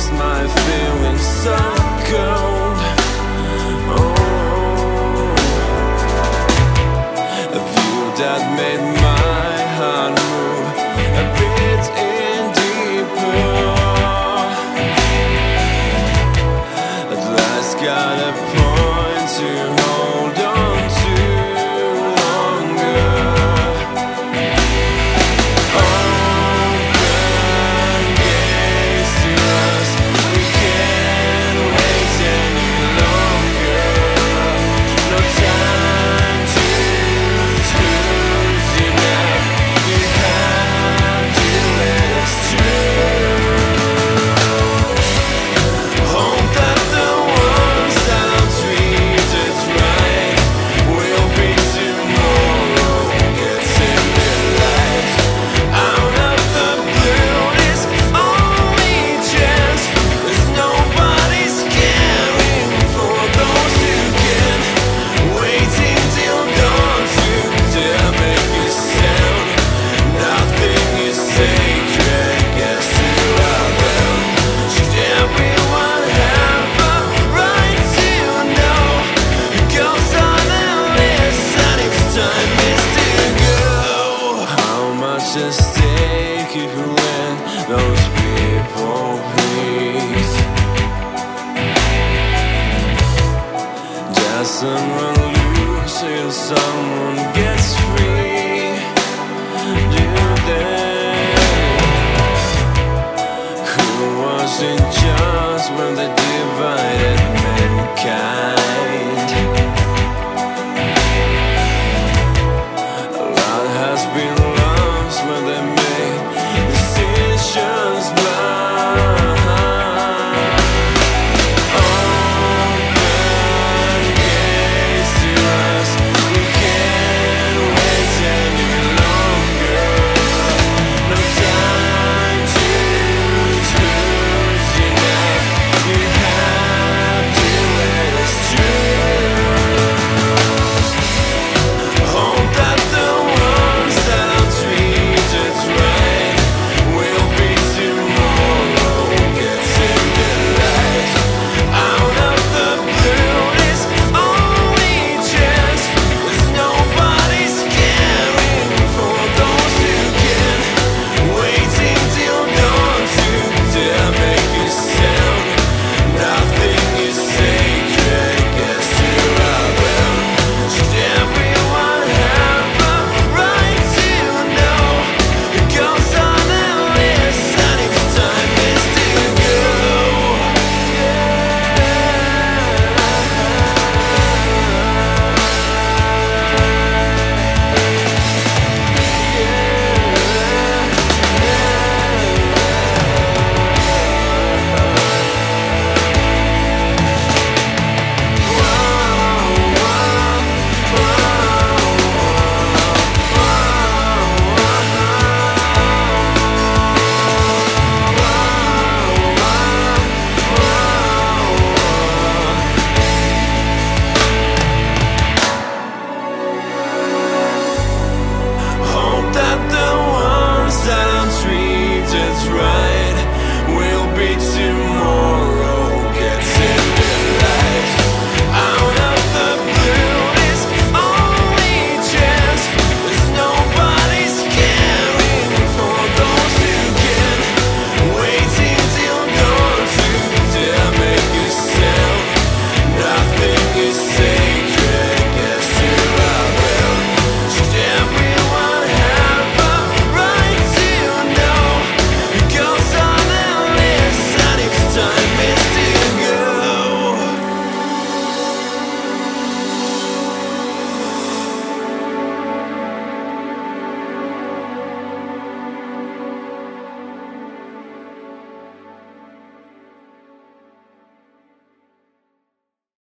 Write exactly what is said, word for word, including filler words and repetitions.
makes my feelings so cold. Oh, a view that made my heart move a bit in deeper. At last got a point to hold on to longer. Open gaze to us, we can't wait any longer. No time to choose enough, you have to let us through. Hope that the ones that treated right will be tomorrow. Gets in the light out of the blue. This only chance. There's nobody's caring for those who can. Waiting till dawn to dare make a sound. Nothing is sacred. Guess who I am? Should everyone have a right to know? It goes on and listen. It's time is to go. How much at stake if you let those people please? Does someone lose till someone gets free? Do they? Who was in charge when they did?